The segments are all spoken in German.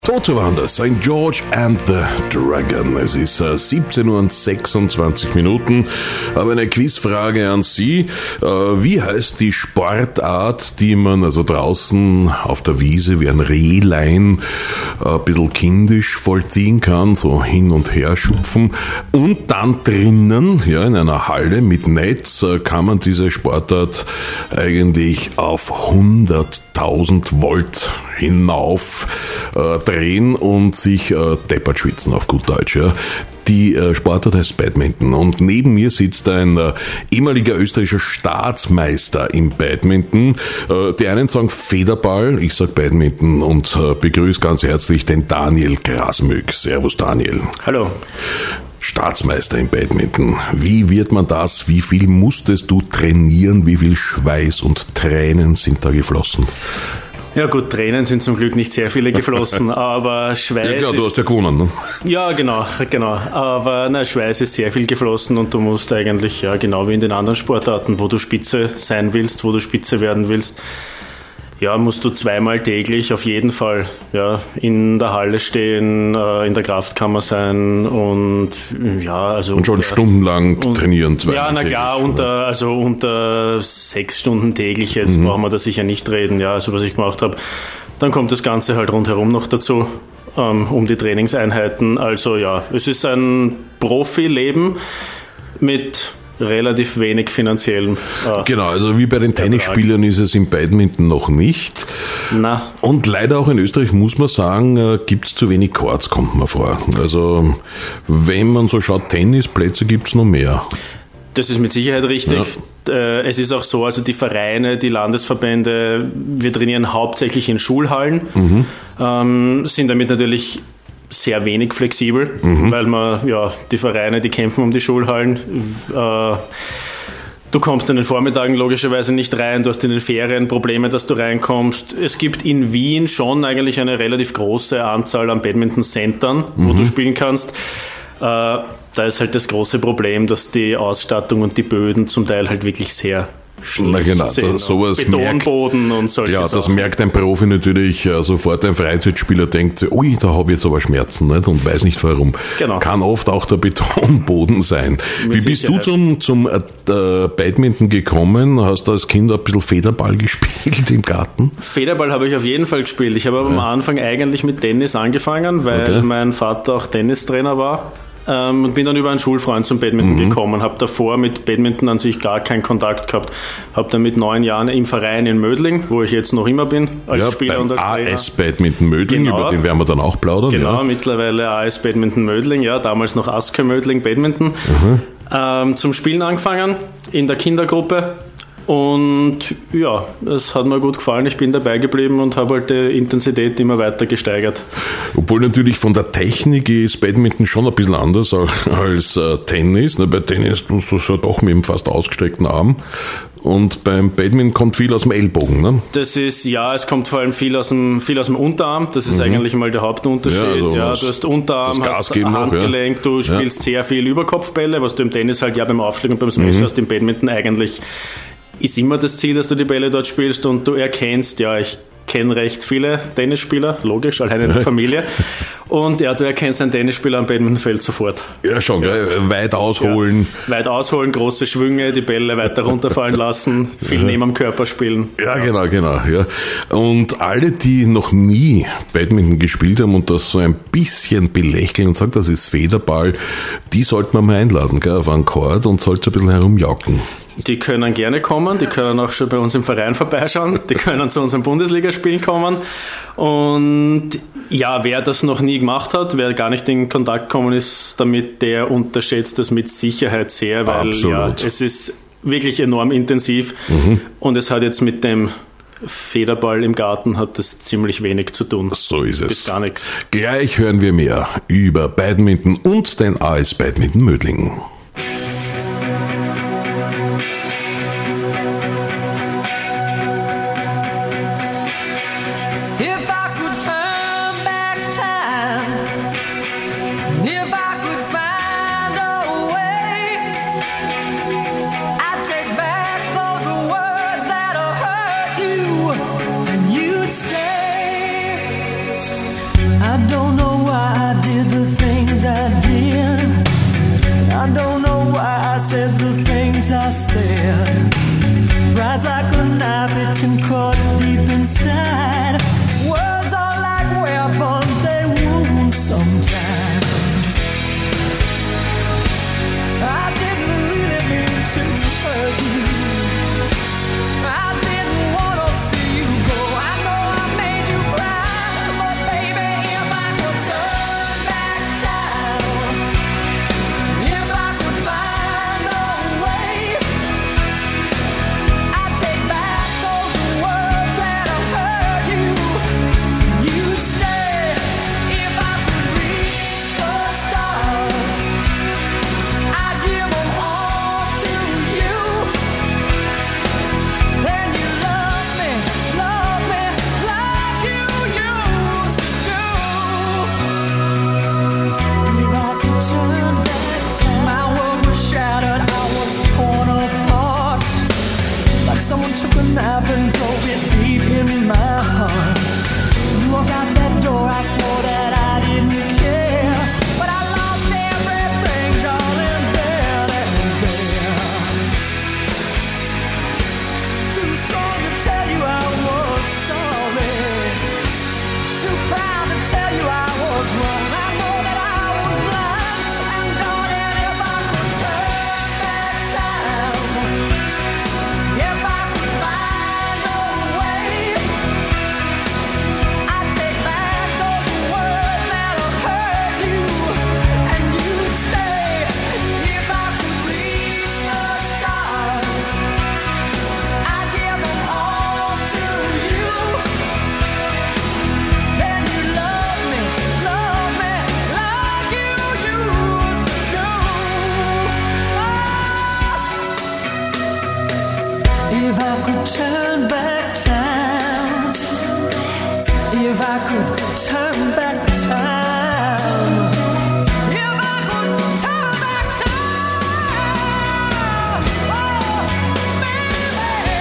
Toto waren das, St. George and the Dragon. Es ist 17 Uhr und 26 Minuten. Aber eine Quizfrage an Sie. Wie heißt die Sportart, die man also draußen auf der Wiese wie ein Rehlein ein bisschen kindisch vollziehen kann, so hin und her schupfen. Und dann drinnen, ja, in einer Halle mit Netz, kann man diese Sportart eigentlich auf 100.000 Volt hinauf drehen und sich deppert schwitzen auf gut Deutsch. Ja. Die Sportart heißt Badminton und neben mir sitzt ein ehemaliger österreichischer Staatsmeister im Badminton. Die einen sagen Federball, ich sag Badminton und begrüße ganz herzlich den Daniel Grasmück. Servus Daniel. Hallo. Staatsmeister im Badminton. Wie wird man das? Wie viel musstest du trainieren? Wie viel Schweiß und Tränen sind da geflossen? Ja gut, Tränen sind zum Glück nicht sehr viele geflossen, aber Schweiß ja, klar, du hast ja gewonnen, ne? Ja, genau. Aber Schweiß ist sehr viel geflossen und du musst eigentlich, ja genau wie in den anderen Sportarten, wo du Spitze sein willst, wo du Spitze werden willst, ja, musst du zweimal täglich auf jeden Fall in der Halle stehen, in der Kraftkammer sein und ja, also... Und schon stundenlang trainieren zweimal Ja, na klar, unter 6 Stunden täglich, jetzt brauchen wir da sicher nicht reden, ja, also was ich gemacht habe. Dann kommt das Ganze halt rundherum noch dazu, um die Trainingseinheiten. Also ja, es ist ein Profileben mit relativ wenig finanziellen Genau, also wie bei den Tennisspielern ist es im Badminton noch nicht. Na. Und leider auch in Österreich, muss man sagen, gibt es zu wenig Courts, kommt mir vor. Also wenn man so schaut, Tennisplätze gibt es noch mehr. Das ist mit Sicherheit richtig. Ja. Es ist auch so, also die Vereine, die Landesverbände, wir trainieren hauptsächlich in Schulhallen, sind damit natürlich sehr wenig flexibel, weil die Vereine, die kämpfen um die Schulhallen. Du kommst in den Vormittagen logischerweise nicht rein, du hast in den Ferien Probleme, dass du reinkommst. Es gibt in Wien schon eigentlich eine relativ große Anzahl an Badminton-Centern, wo du spielen kannst. Da ist halt das große Problem, dass die Ausstattung und die Böden zum Teil halt wirklich sehr schlecht sowas Betonboden und solche Sachen. Das merkt ein Profi natürlich sofort. Ein Freizeitspieler denkt sich, ui, da habe ich jetzt aber Schmerzen, nicht? Und weiß nicht warum. Genau. Kann oft auch der Betonboden sein. Wie bist du zum Badminton gekommen? Hast du als Kind ein bisschen Federball gespielt im Garten? Federball habe ich auf jeden Fall gespielt. Ich habe aber am Anfang eigentlich mit Tennis angefangen, weil mein Vater auch Tennistrainer war. Und bin dann über einen Schulfreund zum Badminton gekommen, habe davor mit Badminton an sich gar keinen Kontakt gehabt. Habe dann mit 9 Jahren im Verein in Mödling, wo ich jetzt noch immer bin, als Spieler und als Trainer. AS Badminton Mödling, über den werden wir dann auch plaudern. Genau, mittlerweile AS Badminton Mödling, damals noch Asker Mödling Badminton. Zum Spielen angefangen, in der Kindergruppe. Und ja, es hat mir gut gefallen. Ich bin dabei geblieben und habe halt die Intensität immer weiter gesteigert. Obwohl natürlich von der Technik ist Badminton schon ein bisschen anders als Tennis. Bei Tennis tust du es ja doch mit einem fast ausgestreckten Arm. Und beim Badminton kommt viel aus dem Ellbogen, ne? Das ist, es kommt vor allem viel aus dem Unterarm. Das ist eigentlich mal der Hauptunterschied. Du hast Unterarm, hast Handgelenk, du spielst sehr viel Überkopfbälle, was du im Tennis halt beim Aufschlag und beim Smash hast, im Badminton eigentlich ist immer das Ziel, dass du die Bälle dort spielst und du erkennst, ich kenne recht viele Tennisspieler, logisch, alleine in der Familie. Und du erkennst einen Tennisspieler am Badmintonfeld sofort. Ja, schon, weit ausholen. Ja, weit ausholen, große Schwünge, die Bälle weiter runterfallen lassen, viel neben am Körper spielen. Ja, genau. Ja. Und alle, die noch nie Badminton gespielt haben und das so ein bisschen belächeln und sagen, das ist Federball, die sollten wir mal einladen, auf einen Court und sollst ein bisschen herumjauken. Die können gerne kommen, die können auch schon bei uns im Verein vorbeischauen, die können zu unseren Bundesligaspielen kommen und wer das noch nie gemacht hat, wer gar nicht in Kontakt gekommen ist damit, der unterschätzt das mit Sicherheit sehr, weil es ist wirklich enorm intensiv und es hat jetzt mit dem Federball im Garten hat das ziemlich wenig zu tun. So ist es. Bis gar nichts. Gleich hören wir mehr über Badminton und den AS Badminton Mödling. I don't know why I did the things I did. I don't know why I said the things I said. Pride's like a knife, it can cut deep inside. Words are like weapons, they wound sometimes. I didn't really mean to hurt you. I didn't want to see you go. I know I made you cry, but baby, if I could turn back time, if I could find a way, I'd take back those words that have hurt you. You'd stay if I could reach the stars. I'd give them all to you. Then you love me like you used to do. If I could turn back time, my world was shattered, I was torn apart. Like someone took a knife and drove it deep in my heart. You walked out that door, I swore that I didn't care. But I lost everything, darling, there and there. Too strong to tell you I was sorry. Too proud to tell you I was wrong. I know that I was blind. And darling, if I could turn back time, if I could find a way, I'd take back those words that have hurt you. And you'd stay if I could reach the stars. I'd give them all to you. Then you love me like you used to do. If I could turn back time, if I could turn back time, if I could turn back time, oh, baby.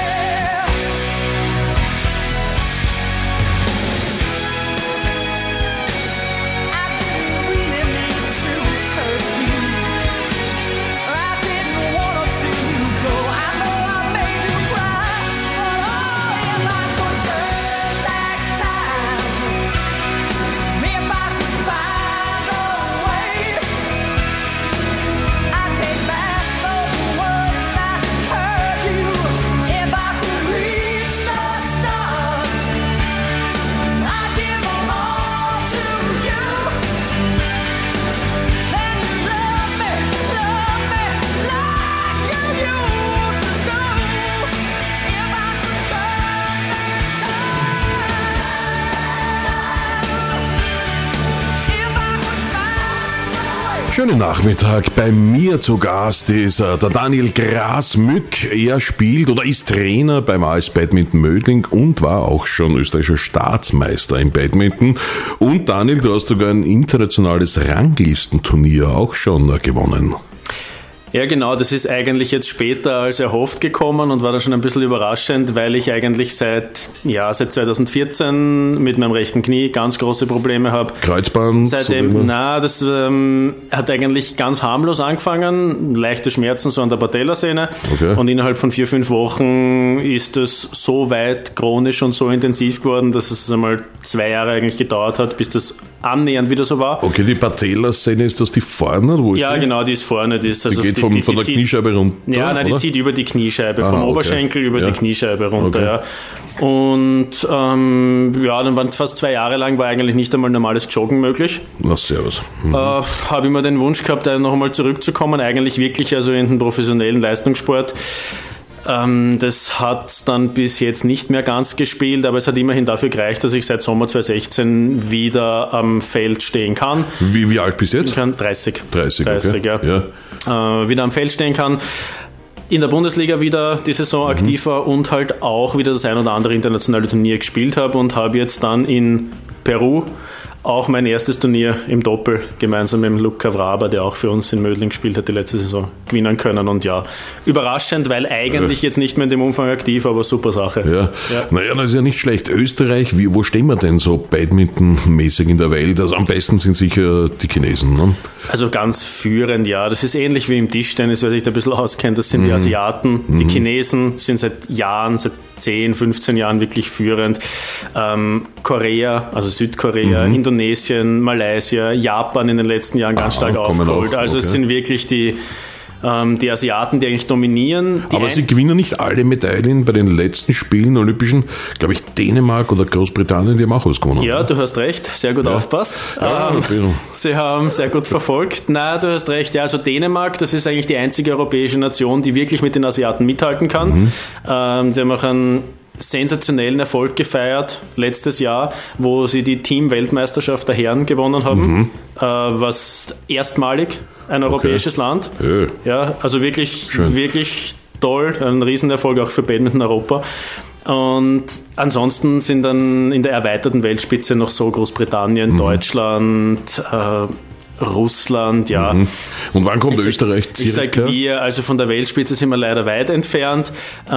I didn't really mean to hurt you. I didn't want to see you go. I know I made you cry, but oh, if I could turn back time, if I could find a way, I'd take back those words that hurt you. If I could reach the stars, I'd give them all to you. Then you love me like you used to do. If I could turn back time, if I could find a way. Schönen Nachmittag. Bei mir zu Gast ist der Daniel Grasmück. Er spielt oder ist Trainer beim AS Badminton Mödling und war auch schon österreichischer Staatsmeister im Badminton. Und Daniel, du hast sogar ein internationales Ranglistenturnier auch schon gewonnen. Ja, genau, das ist eigentlich jetzt später als erhofft gekommen und war dann schon ein bisschen überraschend, weil ich eigentlich seit 2014 mit meinem rechten Knie ganz große Probleme habe. Kreuzband? Seitdem, das hat eigentlich ganz harmlos angefangen, leichte Schmerzen so an der Patellasehne. Okay. Und innerhalb von 4-5 Wochen ist es so weit chronisch und so intensiv geworden, dass es einmal 2 Jahre eigentlich gedauert hat, bis das annähernd wieder so war. Okay, die Patellasehne, ist das die vorne? Wo ja, genau, die ist vorne. Die geht von der Kniescheibe runter? Ja, nein, die zieht über die Kniescheibe, vom Oberschenkel über die Kniescheibe runter. Ja. Und dann waren es fast 2 Jahre lang, war eigentlich nicht einmal normales Joggen möglich. Na, servus. Habe immer den Wunsch gehabt, noch einmal zurückzukommen, eigentlich wirklich also in den professionellen Leistungssport. Das hat dann bis jetzt nicht mehr ganz gespielt, aber es hat immerhin dafür gereicht, dass ich seit Sommer 2016 wieder am Feld stehen kann. Wie alt bist du jetzt? Ich kann 30. 30, okay. Ja. Wieder am Feld stehen kann. In der Bundesliga wieder die Saison aktiv war und halt auch wieder das ein oder andere internationale Turnier gespielt habe und habe jetzt dann in Peru auch mein erstes Turnier im Doppel gemeinsam mit Luca Vraber, der auch für uns in Mödling gespielt hat, die letzte Saison gewinnen können. Und ja, überraschend, weil eigentlich jetzt nicht mehr in dem Umfang aktiv, aber super Sache. Ja. Naja, das ist ja nicht schlecht. Österreich, wo stehen wir denn so badmintonmäßig in der Welt? Also am besten sind sicher die Chinesen, ne? Also ganz führend, ja. Das ist ähnlich wie im Tischtennis, wer sich da ein bisschen auskennt. Das sind die Asiaten. Die Chinesen sind seit Jahren, seit 10, 15 Jahren wirklich führend. Korea, also Südkorea, Indonesien, Malaysia, Japan in den letzten Jahren ganz stark aufgeholt. Also es sind wirklich die Asiaten, die eigentlich dominieren. Aber sie gewinnen nicht alle Medaillen bei den letzten Spielen Olympischen. Glaube ich, Dänemark oder Großbritannien, die haben auch was gewonnen. Ja, du hast recht. Sehr gut aufpasst. Sie haben sehr gut verfolgt. Na, du hast recht. Ja, also Dänemark, das ist eigentlich die einzige europäische Nation, die wirklich mit den Asiaten mithalten kann. Die haben auch einen sensationellen Erfolg gefeiert letztes Jahr, wo sie die Team-Weltmeisterschaft der Herren gewonnen haben, was erstmalig ein europäisches Land. Ja, also wirklich toll, ein Riesenerfolg auch für Badminton Europa. Und ansonsten sind dann in der erweiterten Weltspitze noch so Großbritannien, Deutschland, Russland, ja. Und wann kommt Österreich circa? Ich sage wir, also von der Weltspitze sind wir leider weit entfernt.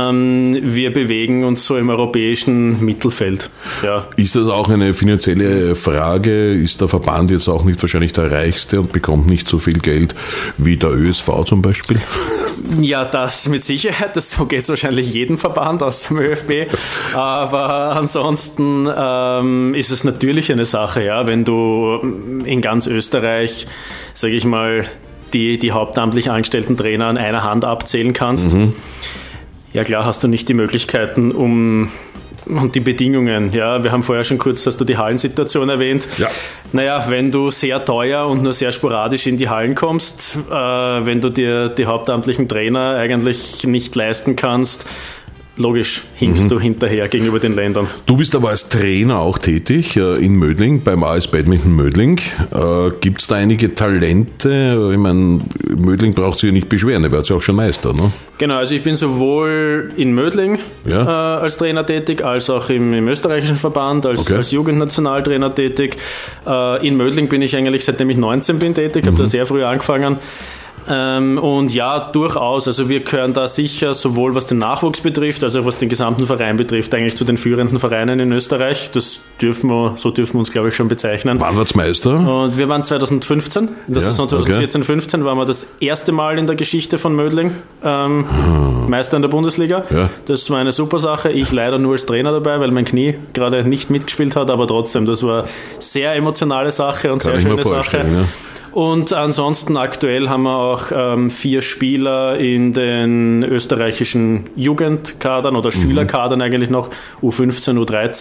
Wir bewegen uns so im europäischen Mittelfeld. Ja. Ist das auch eine finanzielle Frage? Ist der Verband jetzt auch nicht wahrscheinlich der reichste und bekommt nicht so viel Geld wie der ÖSV zum Beispiel? Ja, das mit Sicherheit. So geht es wahrscheinlich jedem Verband aus dem ÖFB. Aber ansonsten ist es natürlich eine Sache, ja, wenn du in ganz Österreich, sage ich mal, die hauptamtlich angestellten Trainer an einer Hand abzählen kannst. Ja klar, hast du nicht die Möglichkeiten, und die Bedingungen, ja, wir haben vorher schon kurz, hast du die Hallensituation erwähnt. Ja. Naja, wenn du sehr teuer und nur sehr sporadisch in die Hallen kommst, wenn du dir die hauptamtlichen Trainer eigentlich nicht leisten kannst, logisch hinkst du hinterher gegenüber den Ländern. Du bist aber als Trainer auch tätig in Mödling, beim AS Badminton Mödling. Gibt es da einige Talente? Ich meine, Mödling braucht sich ja nicht beschweren, er wird ja auch schon Meister, ne? Genau, also ich bin sowohl in Mödling als Trainer tätig, als auch im österreichischen Verband, als Jugendnationaltrainer tätig. In Mödling bin ich eigentlich, seitdem ich 19 bin, tätig, habe da sehr früh angefangen. Und ja, durchaus, also wir gehören da sicher sowohl was den Nachwuchs betrifft, als auch was den gesamten Verein betrifft, eigentlich zu den führenden Vereinen in Österreich. Das dürfen wir uns, glaube ich, schon bezeichnen. Wann wird's Meister? Und wir waren 2015, in der Saison 2014-15 waren wir das erste Mal in der Geschichte von Mödling Meister in der Bundesliga. Ja. Das war eine super Sache. Ich leider nur als Trainer dabei, weil mein Knie gerade nicht mitgespielt hat, aber trotzdem, das war sehr emotionale Sache und sehr schöne Sache. Ja. Und ansonsten aktuell haben wir auch 4 Spieler in den österreichischen Jugendkadern oder Schülerkadern eigentlich noch, U15,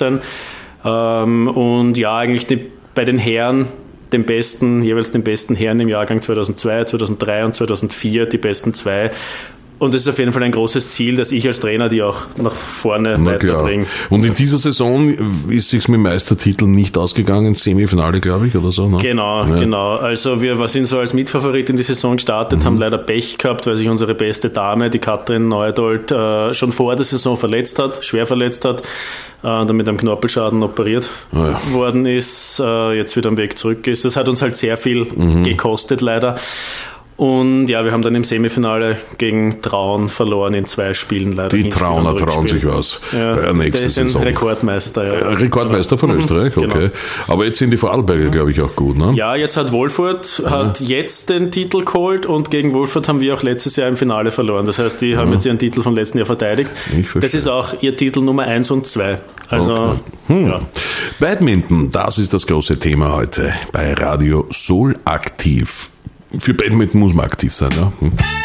U13. Und ja, eigentlich bei den Herren jeweils den besten Herren im Jahrgang 2002, 2003 und 2004, die besten 2. Und es ist auf jeden Fall ein großes Ziel, dass ich als Trainer die auch nach vorne weiterbringe. Und in dieser Saison ist es sich mit dem Meistertitel nicht ausgegangen, Semifinale, glaube ich, oder so, ne? Genau. Also wir sind so als Mitfavorit in die Saison gestartet, haben leider Pech gehabt, weil sich unsere beste Dame, die Katrin Neudold, schon vor der Saison schwer verletzt hat, und mit einem Knorpelschaden operiert worden ist, jetzt wieder am Weg zurück ist. Das hat uns halt sehr viel gekostet, leider. Und ja, wir haben dann im Semifinale gegen Traun verloren in 2 Spielen leider. Die Trauner trauen sich was. Ja, der ist ein Rekordmeister. Ja. Rekordmeister von Österreich, okay. Genau. Aber jetzt sind die Vorarlberger, glaube ich, auch gut, ne? Ja, jetzt hat Wolfurt jetzt den Titel geholt und gegen Wolfurt haben wir auch letztes Jahr im Finale verloren. Das heißt, die haben jetzt ihren Titel vom letzten Jahr verteidigt. Das ist auch ihr Titel Nummer 1 und 2. Also, Badminton, das ist das große Thema heute bei Radio Soul aktiv. Für Badminton muss man aktiv sein, ja.